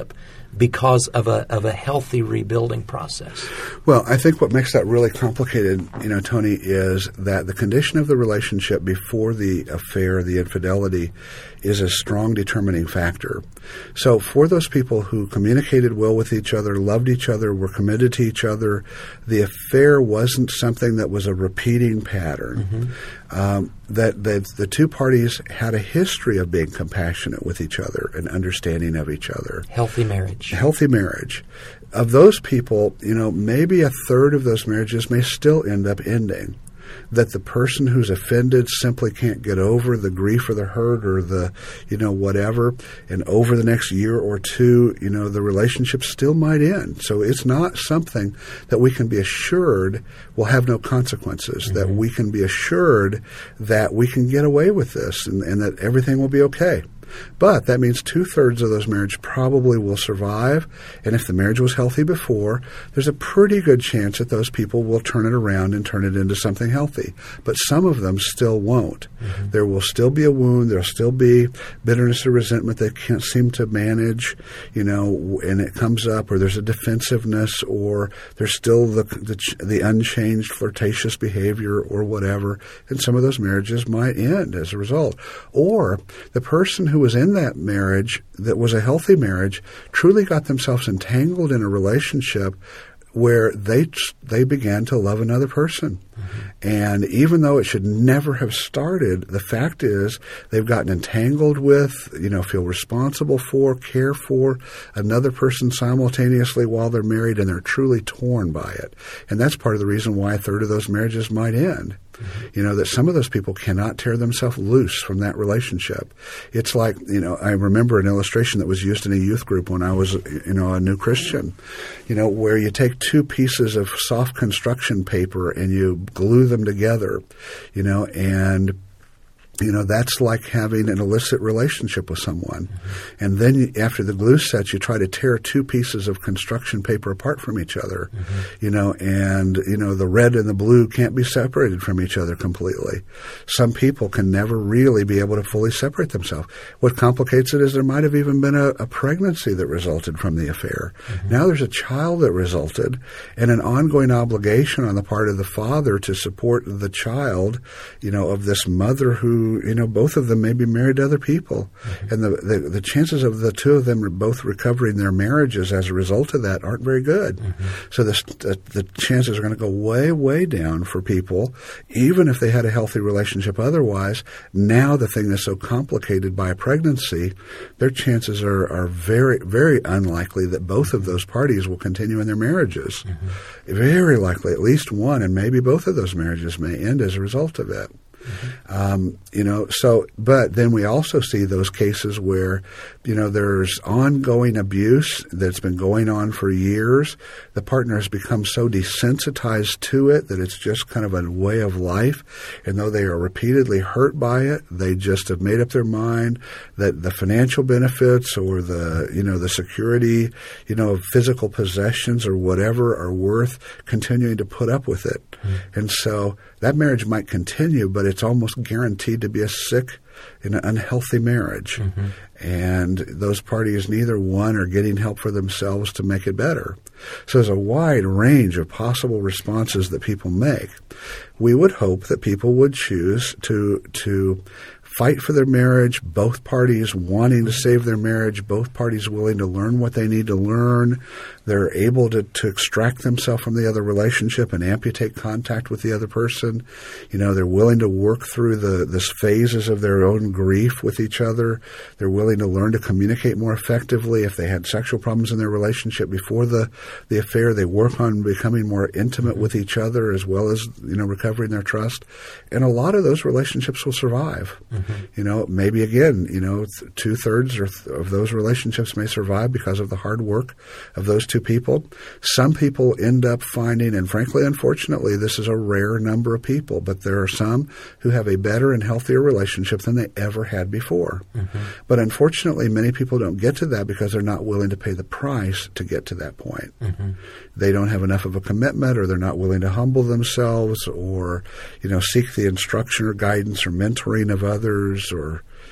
because of a of a healthy rebuilding process? Well, I think what makes that really complicated, you know, Tony, is that the condition of the relationship before the affair, the infidelity, is a strong determining factor. So for those people who communicated well with each other, loved each other, were committed to each other, the affair wasn't something that was a repeating pattern. Mm-hmm. Um, that the, the two parties had a history of being compassionate with each other and understanding of each other. Healthy marriage. Healthy marriage. Of those people, you know, maybe a third of those marriages may still end up ending. That the person who's offended simply can't get over the grief or the hurt or the, you know, whatever, and over the next year or two, you know, the relationship still might end. So it's not something that we can be assured will have no consequences, mm-hmm. that we can be assured that we can get away with this and, and that everything will be okay. But that means two-thirds of those marriages probably will survive, and if the marriage was healthy before, there's a pretty good chance that those people will turn it around and turn it into something healthy. But some of them still won't. Mm-hmm. There will still be a wound. There will still be bitterness or resentment they can't seem to manage, you know, and it comes up, or there's a defensiveness, or there's still the the, the unchanged flirtatious behavior or whatever, and some of those marriages might end as a result. Or the person who was in that marriage that was a healthy marriage truly got themselves entangled in a relationship where they they began to love another person. Mm-hmm. And even though it should never have started, the fact is they've gotten entangled with, you know, feel responsible for, care for another person simultaneously while they're married, and they're truly torn by it. And that's part of the reason why a third of those marriages might end. Mm-hmm. You know, that some of those people cannot tear themselves loose from that relationship. It's like, you know, I remember an illustration that was used in a youth group when I was, you know, a new Christian, you know, where you take two pieces of soft construction paper and you glue them together, you know, and you know, that's like having an illicit relationship with someone. Mm-hmm. And then you, after the glue sets, you try to tear two pieces of construction paper apart from each other, mm-hmm. you know, and, you know, the red and the blue can't be separated from each other completely. Some people can never really be able to fully separate themselves. What complicates it is there might have even been a, a pregnancy that resulted from the affair. Mm-hmm. Now there's a child that resulted, and an ongoing obligation on the part of the father to support the child, you know, of this mother who, you know, both of them may be married to other people. Mm-hmm. And the, the the chances of the two of them both recovering their marriages as a result of that aren't very good. Mm-hmm. So the, the, the chances are going to go way, way down for people, even if they had a healthy relationship otherwise. Now the thing that's so complicated by a pregnancy, their chances are, are very, very unlikely that both of those parties will continue in their marriages. Mm-hmm. Very likely at least one, and maybe both of those marriages may end as a result of it. Mm-hmm. Um, you know, so, but then we also see those cases where, you know, there's ongoing abuse that's been going on for years. The partner has become so desensitized to it that it's just kind of a way of life. And though they are repeatedly hurt by it, they just have made up their mind that the financial benefits or the, you know, the security, you know, of physical possessions or whatever are worth continuing to put up with it. Mm-hmm. And so that marriage might continue, but it's almost guaranteed to be a sick and unhealthy marriage. Mm-hmm. And those parties, neither one are getting help for themselves to make it better. So there's a wide range of possible responses that people make. We would hope that people would choose to to fight for their marriage, both parties wanting to save their marriage, both parties willing to learn what they need to learn. They're able to, to extract themselves from the other relationship and amputate contact with the other person. You know, they're willing to work through the, the phases of their own grief with each other. They're willing to learn to communicate more effectively. If they had sexual problems in their relationship before the, the affair, they work on becoming more intimate with each other as well as, you know, recovering their trust. And a lot of those relationships will survive. Mm-hmm. You know, maybe again, you know, two-thirds or th- of those relationships may survive because of the hard work of those two people. Some people end up finding, and frankly, unfortunately, this is a rare number of people, but there are some who have a better and healthier relationship than they ever had before. Mm-hmm. But unfortunately, many people don't get to that because they're not willing to pay the price to get to that point. Mm-hmm. They don't have enough of a commitment, or they're not willing to humble themselves, or, you know, seek the instruction or guidance or mentoring of others, or,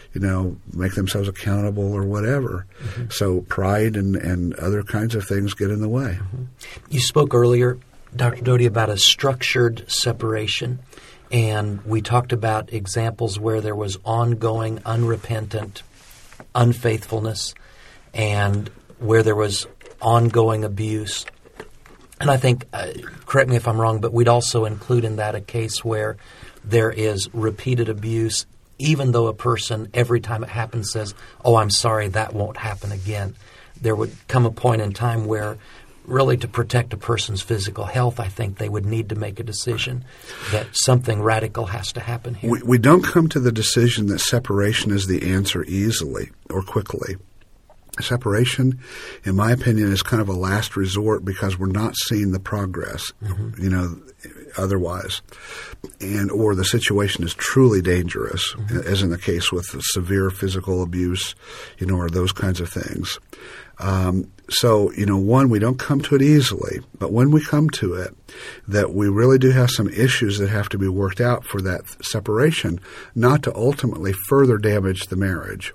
you know, make themselves accountable or whatever. Mm-hmm. So pride and, and other kinds of things get in the way. Mm-hmm. You spoke earlier, Doctor Doty, about a structured separation, and we talked about examples where there was ongoing, unrepentant unfaithfulness and where there was ongoing abuse. And I think, uh, correct me if I'm wrong, but we'd also include in that a case where there is repeated abuse, even though a person, every time it happens, says, oh, I'm sorry, that won't happen again. There would come a point in time where really to protect a person's physical health, I think they would need to make a decision that something radical has to happen here. We, we don't come to the decision that separation is the answer easily or quickly. Separation, in my opinion, is kind of a last resort because we're not seeing the progress, mm-hmm. you know, otherwise. And or the situation is truly dangerous, mm-hmm. as in the case with severe physical abuse, you know, or those kinds of things. Um, so, you know, one, we don't come to it easily, but when we come to it, that we really do have some issues that have to be worked out for that separation, not to ultimately further damage the marriage.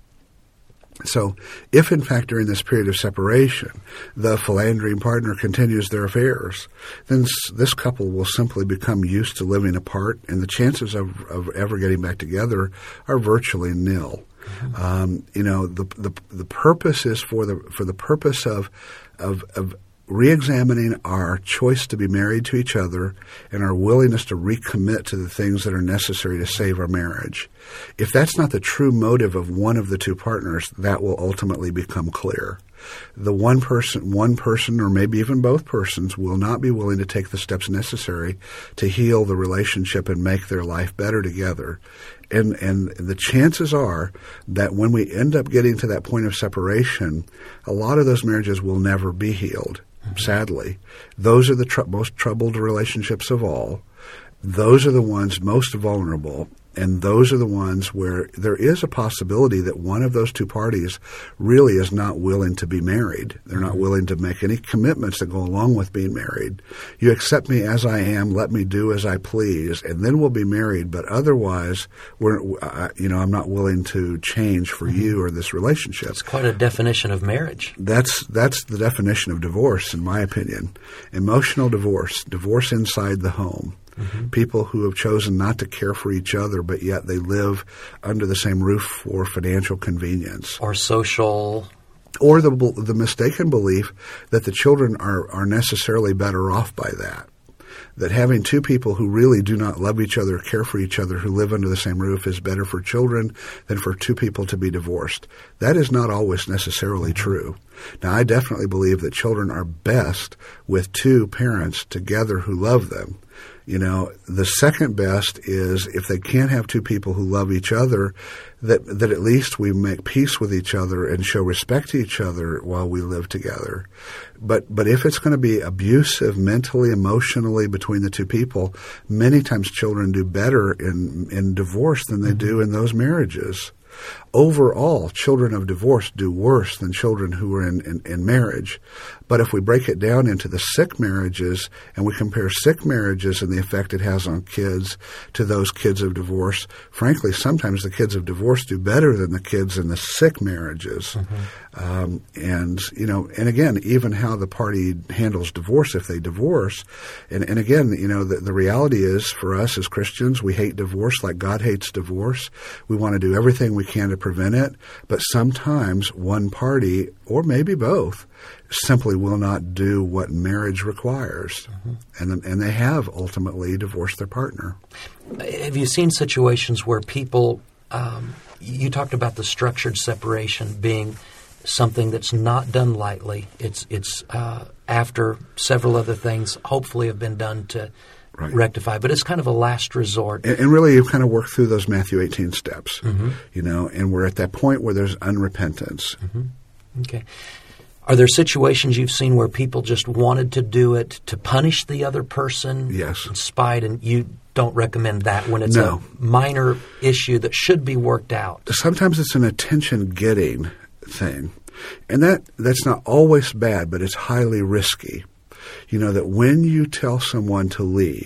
So if, in fact, during this period of separation, the philandering partner continues their affairs, then this couple will simply become used to living apart, and the chances of, of ever getting back together are virtually nil. Mm-hmm. Um, you know, the, the the purpose is for the for the purpose of of of reexamining our choice to be married to each other and our willingness to recommit to the things that are necessary to save our marriage. If that's not the true motive of one of the two partners, that will ultimately become clear. The one person, one person, or maybe even both persons, will not be willing to take the steps necessary to heal the relationship and make their life better together. And and the chances are that when we end up getting to that point of separation, a lot of those marriages will never be healed. Mm-hmm. Sadly, those are the tr- most troubled relationships of all. Those are the ones most vulnerable, and those are the ones where there is a possibility that one of those two parties really is not willing to be married. They're not willing to make any commitments that go along with being married. You accept me as I am, let me do as I please, and then we'll be married. But otherwise, we're, uh, you know, I'm not willing to change for mm-hmm. you or this relationship. It's quite a definition of marriage. That's that's the definition of divorce, in my opinion. Emotional divorce, divorce inside the home. Mm-hmm. People who have chosen not to care for each other, but yet they live under the same roof for financial convenience. Or social. Or the the mistaken belief that the children are, are necessarily better off by that. That having two people who really do not love each other, care for each other, who live under the same roof is better for children than for two people to be divorced. That is not always necessarily true. Now, I definitely believe that children are best with two parents together who love them. You know, the second best is if they can't have two people who love each other, that that at least we make peace with each other and show respect to each other while we live together. But but if it's going to be abusive mentally, emotionally between the two people, many times children do better in, in divorce than they mm-hmm. do in those marriages. Overall, children of divorce do worse than children who are in, in, in marriage. But if we break it down into the sick marriages and we compare sick marriages and the effect it has on kids to those kids of divorce, frankly, sometimes the kids of divorce do better than the kids in the sick marriages. Mm-hmm. Um, and, you know, and again, even how the party handles divorce if they divorce. And, and again, you know, the, the reality is for us as Christians, we hate divorce like God hates divorce. We want to do everything we can to prevent it. But sometimes one party, or maybe both, simply will not do what marriage requires. Mm-hmm. And, and they have ultimately divorced their partner. Have you seen situations where people, um, you talked about the structured separation being something that's not done lightly. It's it's uh, after several other things hopefully have been done to right. rectify, but it's kind of a last resort. And, and really, you've kind of worked through those Matthew eighteen steps, mm-hmm. you know, and we're at that point where there's unrepentance. Mm-hmm. Okay. Are there situations you've seen where people just wanted to do it to punish the other person? Yes. In spite, and you don't recommend that when it's no. a minor issue that should be worked out? Sometimes it's an attention-getting thing. And that that's not always bad, but it's highly risky. You know, that when you tell someone to leave,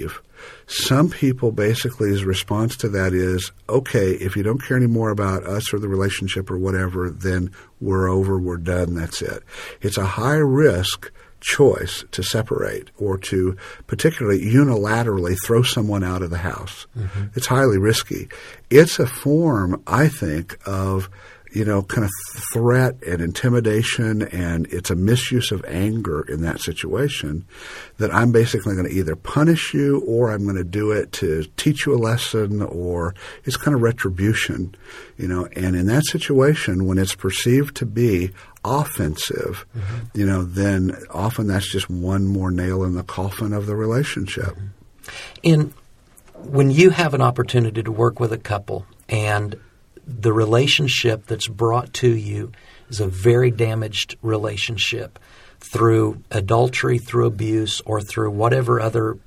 Some people basically, his response to that is, okay, if you don't care anymore about us or the relationship or whatever, then we're over, we're done, that's it. It's a high risk choice to separate or to particularly unilaterally throw someone out of the house. Mm-hmm. It's highly risky. It's a form, I think, of you know, kind of threat and intimidation, and it's a misuse of anger in that situation that I'm basically going to either punish you or I'm going to do it to teach you a lesson, or it's kind of retribution, you know. And in that situation, when it's perceived to be offensive, mm-hmm. you know, then often that's just one more nail in the coffin of the relationship. In when you have an opportunity to work with a couple and the relationship that's brought to you is a very damaged relationship through adultery, through abuse, or through whatever other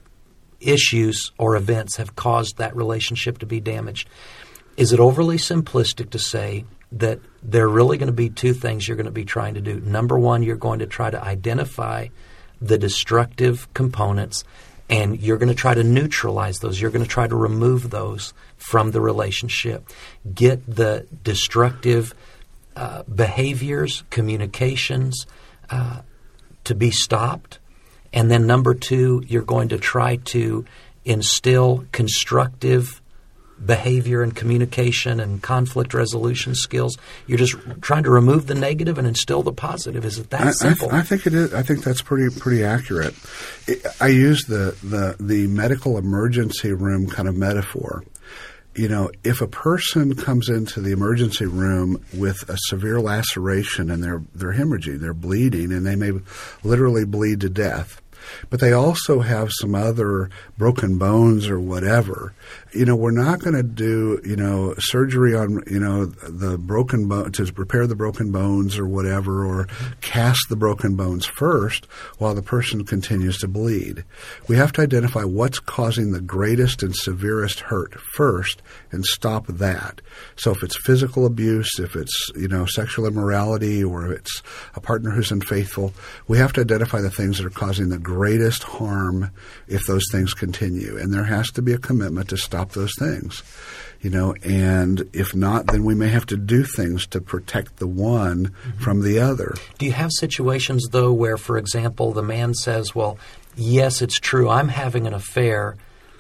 issues or events have caused that relationship to be damaged. Is it overly simplistic to say that there are really going to be two things you're going to be trying to do? Number one, you're going to try to identify the destructive components, and you're going to try to neutralize those. You're going to try to remove those from the relationship. Get the destructive uh, behaviors, communications uh, to be stopped. And then number two, you're going to try to instill constructive behavior and communication and conflict resolution skills. You're just trying to remove the negative and instill the positive. Is it that I, simple? I, th- I think it is. I think that's pretty pretty accurate. It, I use the, the the medical emergency room kind of metaphor. You know, if a person comes into the emergency room with a severe laceration and they're they're hemorrhaging, they're bleeding, and they may literally bleed to death, but they also have some other broken bones or whatever, you know, we're not going to do, you know, surgery on, you know, the broken bone to repair the broken bones or whatever, or cast the broken bones first while the person continues to bleed. We have to identify what's causing the greatest and severest hurt first and stop that. So if it's physical abuse, if it's, you know, sexual immorality, or if it's a partner who's unfaithful, we have to identify the things that are causing the greatest harm if those things continue. And there has to be a commitment to stop those things, you know, and if not, then we may have to do things to protect the one mm-hmm. from the other. Do you have situations, though, where, for example, the man says, well, yes, it's true, I'm having an affair,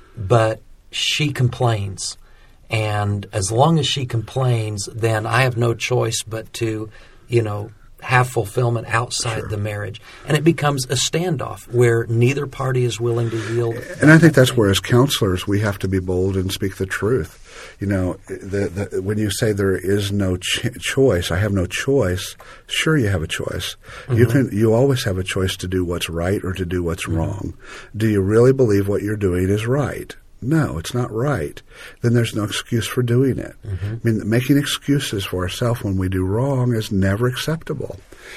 but she complains. And as long as she complains, then I have no choice but to, you know, have fulfillment outside sure. the marriage. And it becomes a standoff where neither party is willing to yield. And I think that's where, as counselors, we have to be bold and speak the truth. You know, the, the, when you say there is no ch- choice, I have no choice, sure you have a choice. Mm-hmm. You can. You always have a choice to do what's right or to do what's mm-hmm. wrong. Do you really believe what you're doing is right? No, it's not right. Then there's no excuse for doing it. Mm-hmm. I mean, making excuses for ourselves when we do wrong is never acceptable.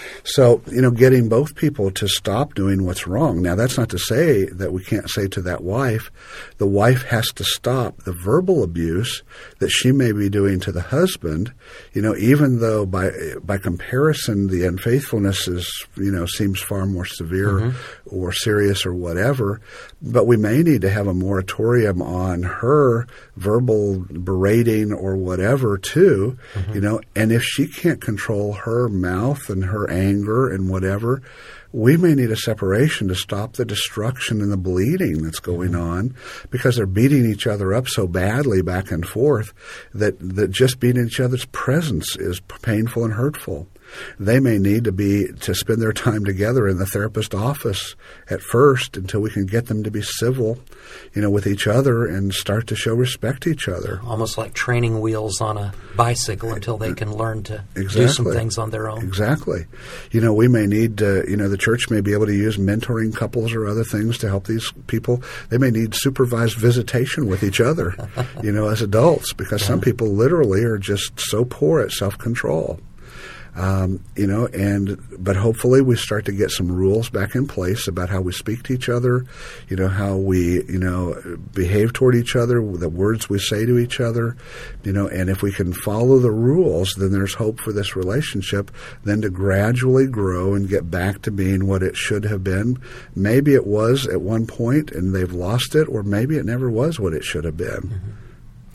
So, you know, getting both people to stop doing what's wrong. Now, that's not to say that we can't say to that wife, the wife has to stop the verbal abuse that she may be doing to the husband, you know, even though by by comparison the unfaithfulness is, you know, seems far more severe mm-hmm. or serious or whatever. But we may need to have a moratorium on her verbal berating or whatever too, mm-hmm. you know, and if she can't control her mouth and her anger and whatever, we may need a separation to stop the destruction and the bleeding that's going on, because they're beating each other up so badly back and forth that, that just being in each other's presence is painful and hurtful. They may need to be to spend their time together in the therapist office at first until we can get them to be civil, you know, with each other and start to show respect to each other. Almost like training wheels on a bicycle until they can learn to exactly. do some things on their own. Exactly. You know, we may need to, you know, the church may be able to use mentoring couples or other things to help these people. They may need supervised visitation with each other, you know, as adults, because yeah. some people literally are just so poor at self-control. Um, you know, and but hopefully we start to get some rules back in place about how we speak to each other, you know, how we, you know, behave toward each other, the words we say to each other, you know, and if we can follow the rules, then there's hope for this relationship then to gradually grow and get back to being what it should have been. Maybe it was at one point and they've lost it, or maybe it never was what it should have been. Mm-hmm.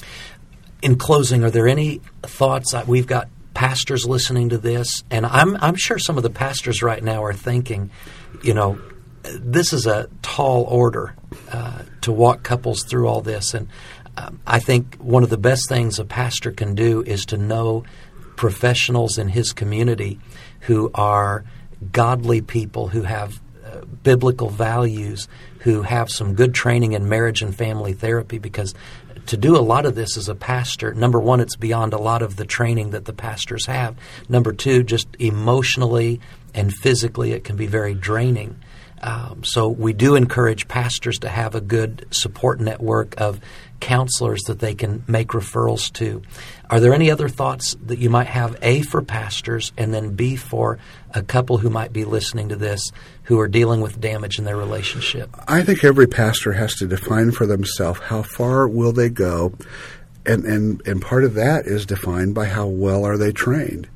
In closing, are there any thoughts? We've got pastors listening to this, and I'm I'm sure some of the pastors right now are thinking, you know, this is a tall order uh, to walk couples through all this. And um, I think one of the best things a pastor can do is to know professionals in his community who are godly people, who have uh, biblical values, who have some good training in marriage and family therapy, because to do a lot of this as a pastor, number one, it's beyond a lot of the training that the pastors have. Number two, just emotionally and physically, it can be very draining. Um, so we do encourage pastors to have a good support network of counselors that they can make referrals to. Are there any other thoughts that you might have, A, for pastors, and then B, for a couple who might be listening to this who are dealing with damage in their relationship? I think every pastor has to define for themselves how far will they go, and, and, and part of that is defined by how well are they trained.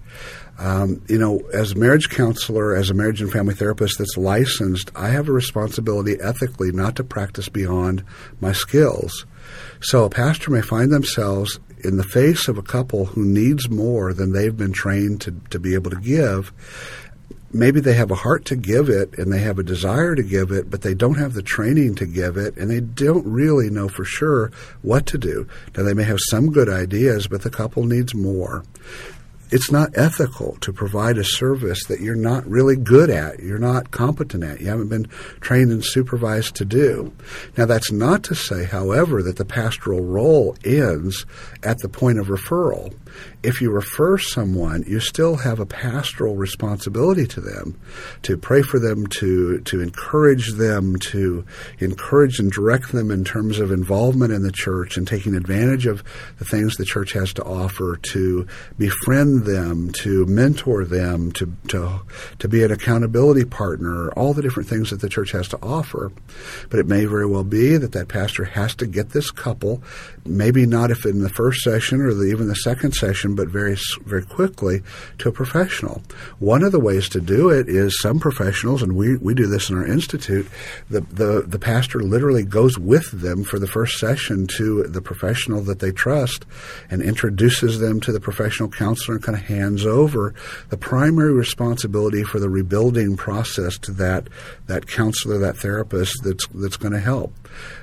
Um, you know, as a marriage counselor, as a marriage and family therapist that's licensed, I have a responsibility ethically not to practice beyond my skills. So a pastor may find themselves in the face of a couple who needs more than they've been trained to, to be able to give. Maybe they have a heart to give it and they have a desire to give it, but they don't have the training to give it, and they don't really know for sure what to do. Now, they may have some good ideas, but the couple needs more. It's not ethical to provide a service that you're not really good at, you're not competent at, you haven't been trained and supervised to do. Now, that's not to say, however, that the pastoral role ends at the point of referral. If you refer someone, you still have a pastoral responsibility to them, to pray for them, to to encourage them, to encourage and direct them in terms of involvement in the church and taking advantage of the things the church has to offer, to befriend them, to mentor them, to to to be an accountability partner, all the different things that the church has to offer. But it may very well be that that pastor has to get this couple, maybe not if in the first session or the, even the second session, but very very quickly, to a professional. One of the ways to do it is some professionals, and we, we do this in our institute, the, the, the pastor literally goes with them for the first session to the professional that they trust and introduces them to the professional counselor and kind of hands over the primary responsibility for the rebuilding process to that that counselor, that therapist that's that's going to help.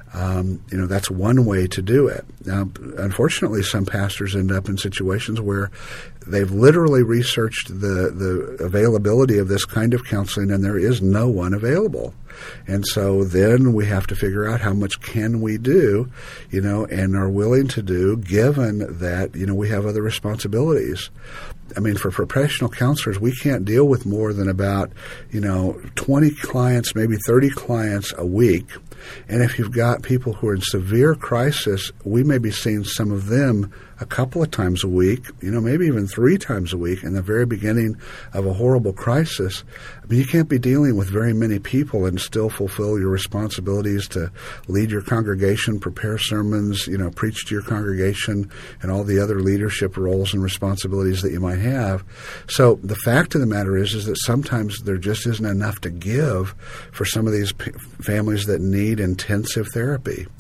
Um, you know, that's one way to do it. Now, unfortunately, some pastors end up in situations where they've literally researched the, the availability of this kind of counseling, and there is no one available. And so then we have to figure out how much can we do, you know, and are willing to do, given that, you know, we have other responsibilities. I mean, for professional counselors, we can't deal with more than about, you know, twenty clients, maybe thirty clients a week. And if you've got people who are in severe crisis, we may be seeing some of them a couple of times a week, you know, maybe even three times a week in the very beginning of a horrible crisis. I mean, you can't be dealing with very many people and still fulfill your responsibilities to lead your congregation, prepare sermons, you know, preach to your congregation, and all the other leadership roles and responsibilities that you might have. So the fact of the matter is, is that sometimes there just isn't enough to give for some of these p- families that need intensive therapy.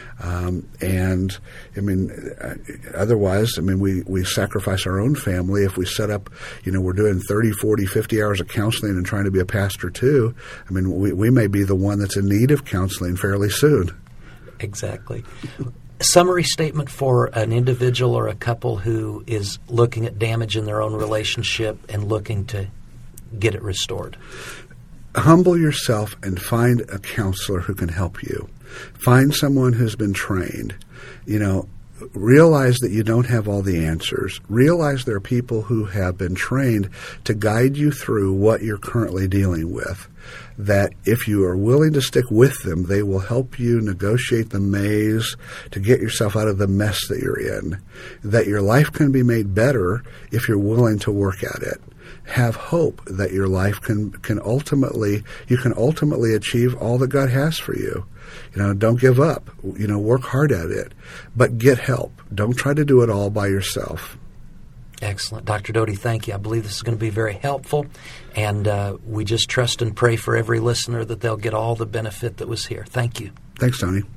Um, and, I mean, otherwise, I mean, we, we sacrifice our own family if we set up, you know, we're doing thirty, forty, fifty hours of counseling and trying to be a pastor too. I mean, we, we may be the one that's in need of counseling fairly soon. Exactly. Summary statement for an individual or a couple who is looking at damage in their own relationship and looking to get it restored. Humble yourself and find a counselor who can help you. Find someone who's been trained. You know, realize that you don't have all the answers. Realize there are people who have been trained to guide you through what you're currently dealing with. That if you are willing to stick with them, they will help you negotiate the maze to get yourself out of the mess that you're in. That your life can be made better if you're willing to work at it. have hope that your life can can ultimately you can ultimately achieve all that God has for you. You know, don't give up. You know, work hard at it, but get help. Don't try to do it all by yourself. Excellent. Doctor Doty, thank you. I believe this is going to be very helpful, and uh, we just trust and pray for every listener that they'll get all the benefit that was here. Thank you. Thanks, Tony.